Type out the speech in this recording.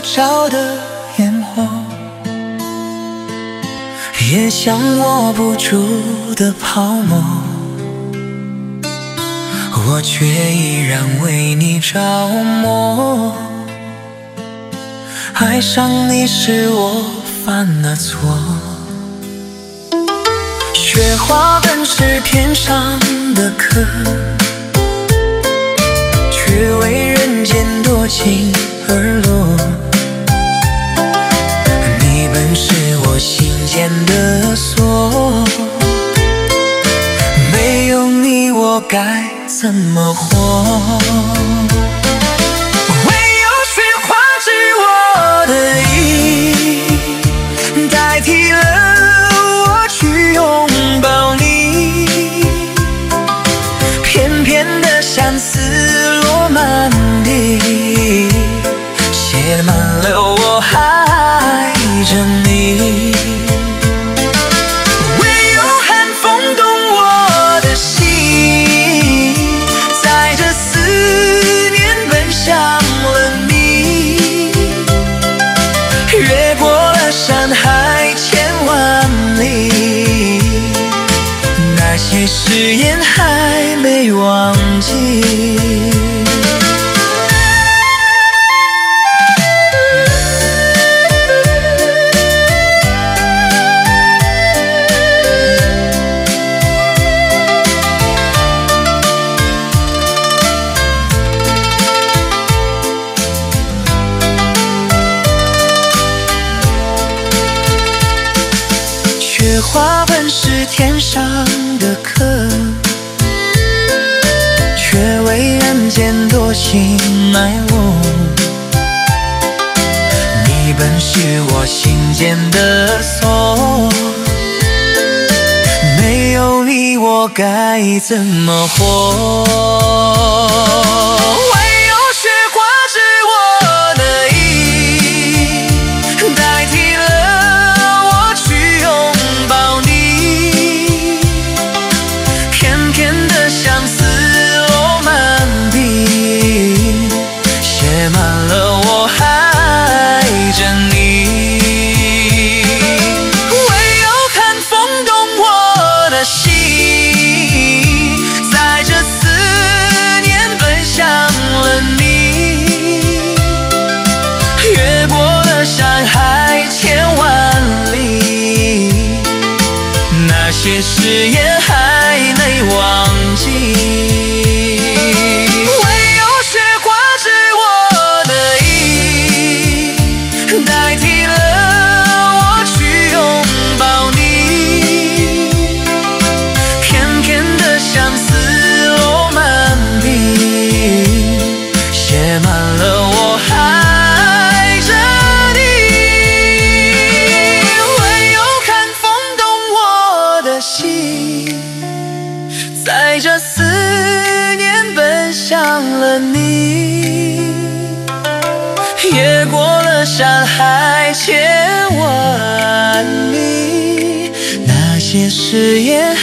着的烟火，也像握不住的泡沫，我却依然为你着魔。爱上你是我犯了错，雪花本是天上的客，却为人间多情而落。你本是我心间的锁，没有你我该怎么活？唯有雪花知我的意，代替了我去拥抱你。偏偏的相思落满地，写满了我爱着你。唯有寒风懂我的心，载着思念奔向了你。越过了山海千万里，那些誓言还没忘记。雪花本是天上的客，却为人间多情埋没。你本是我心间的锁，没有你我该怎么活？唯有雪花知我的意，代替了我去拥抱你。偏偏的相思落满地，写满了我爱着你。唯有寒风懂我的心，载着思念奔向了你。越过了山海千万里，那些誓言还没忘记。唯有雪花知我的意，代替了我去拥抱你。偏偏的相思落满地，写满了我爱着你。唯有寒风懂我的心，载着思念奔向了你。越过了山海千万里，那些誓言